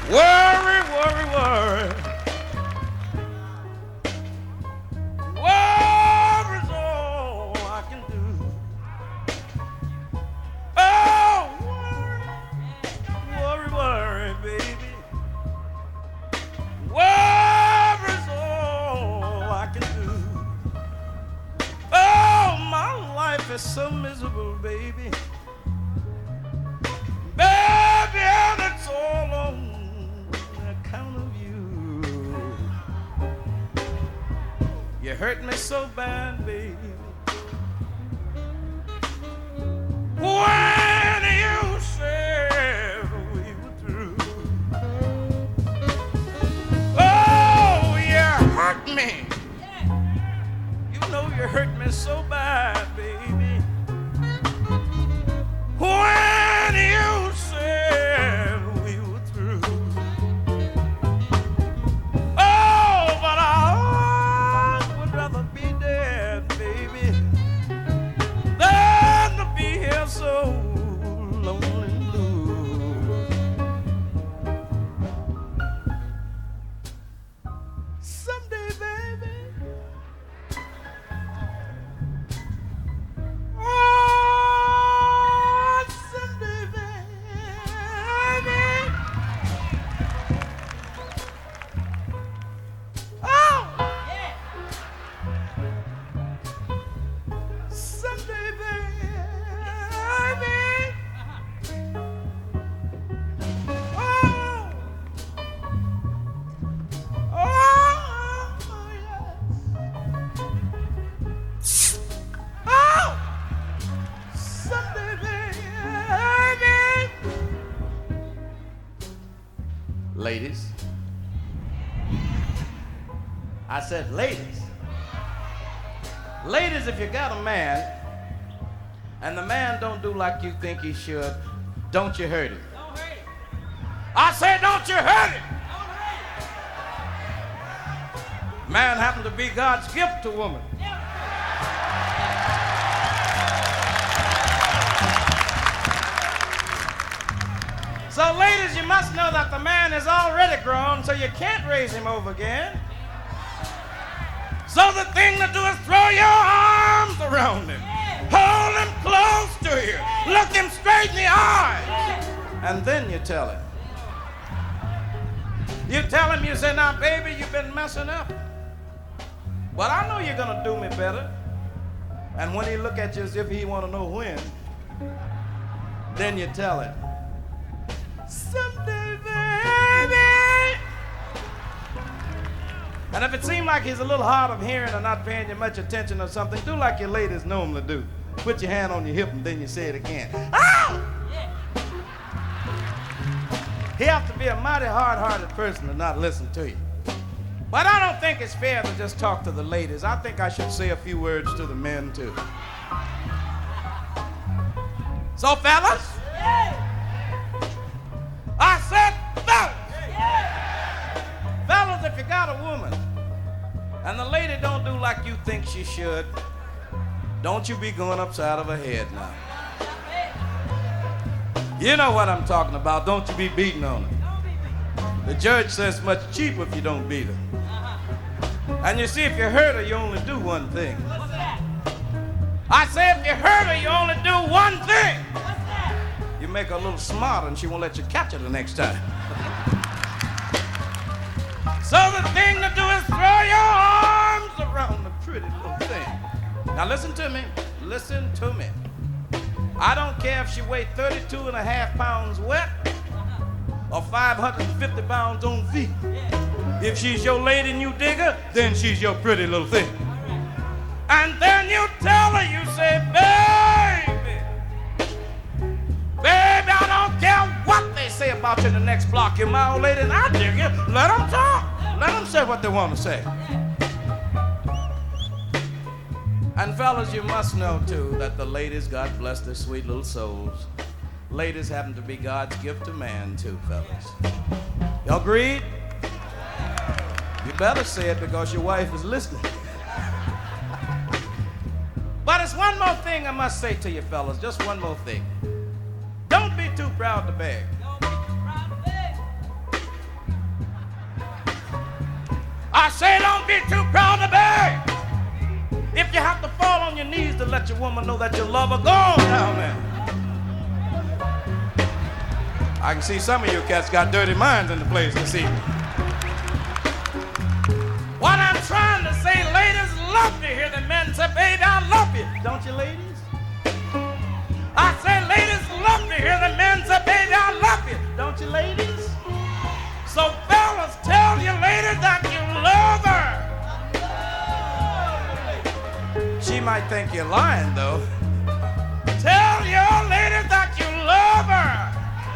Worry, worry, worry. Worry's all I can do. Oh, worry, worry, worry, baby. Worry's all I can do. Oh, my life is so miserable, baby. Baby, and it's all on account of you. You hurt me so bad, baby. When you said we were through. Oh, you hurt me. You know you hurt me so bad, baby. When you said we were through. Oh, but I would rather be dead, baby, than to be here so lonely and blue. Someday, baby. Oh, someday, baby. Oh, someday, baby. Oh, oh, yes. Oh, someday, baby. Ladies. I said ladies. Ladies, if you got a man and the man don't do like you think he should, don't you hurt him. Don't hurt it. I said don't you hurt him. Don't hurt Man happened to be God's gift to woman. it. Yeah. So ladies, you must know that the man is already grown, so you can't raise him over again. So the thing to do is throw your arms around him. Hold him close to you. Look him straight in the eyes. And then you tell him. You tell him, you say, now baby, you've been messing up. But I know you're gonna do me better. And when he look at you as if he wanna know when, then you tell him, someday, baby. And if it seems like he's a little hard of hearing or not paying you much attention or something, do like your ladies normally do. Put your hand on your hip and then you say it again. Ow! He has to be a mighty hard-hearted person to not listen to you. But I don't think it's fair to just talk to the ladies. I think I should say a few words to the men too. So fellas, I said fellas. Fellas, if you got a woman and the lady don't do like you think she should, don't you be going upside of her head now. You know what I'm talking about. Don't you be beating on her. The judge says it's much cheaper if you don't beat her. And you see, if you hurt her, you only do one thing. What's that? I say if you hurt her, you only do one thing. What's that? You make her a little smarter and she won't let you catch her the next time. So the thing to do is throw your arms around the pretty little thing. Now listen to me. Listen to me. I don't care if she weighs 32 and a half pounds wet or 550 pounds on feet. If she's your lady and you dig her, then she's your pretty little thing. And then you tell her, you say, baby, baby, I don't care what they say about you in the next block. You're my old lady and I dig you. Let them talk. Let them say what they want to say. And fellas, you must know too that the ladies, God bless their sweet little souls, ladies happen to be God's gift to man too, fellas. Y'all agreed? You better say it because your wife is listening. But it's one more thing I must say to you fellas, just one more thing. Don't be too proud to beg. Don't be too proud to beg. I say don't be too proud to beg. If you have to fall on your knees to let your woman know that you love her, go on down there. I can see some of you cats got dirty minds in the place this evening. What I'm trying to say, ladies love to hear the men say, baby, I love you. Don't you, ladies? I say, ladies love to hear the men say, baby, I love you. Don't you, ladies? So fellas, tell your lady that you love her. She might think you're lying, though. Tell your lady that you love her.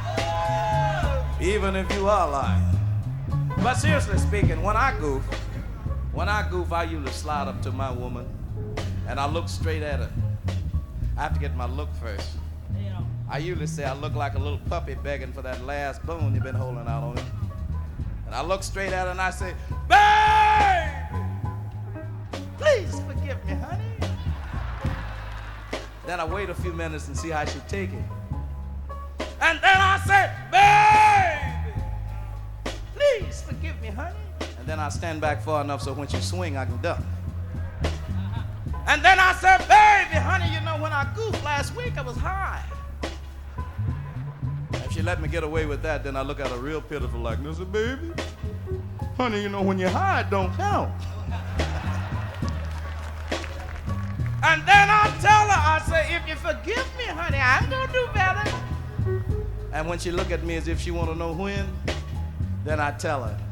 Even if you are lying. But seriously speaking, when I goof, I usually slide up to my woman and I look straight at her. I have to get my look first. I usually say I look like a little puppy begging for that last bone you've been holding out on him. And I look straight at her and I say, babe, please forgive me, honey. Then I wait a few minutes and see how she take it. And then I say, babe, please forgive me, honey. And then I stand back far enough so when she swing, I can duck. And then I said, baby, honey, you know, when I goofed last week, I was high. If she let me get away with that, then I look at her real pitiful like, I said, baby, honey, you know, when you're high, it don't count. And then I tell her, I say, if you forgive me, honey, I'm going to do better. And when she look at me as if she want to know when, then I tell her,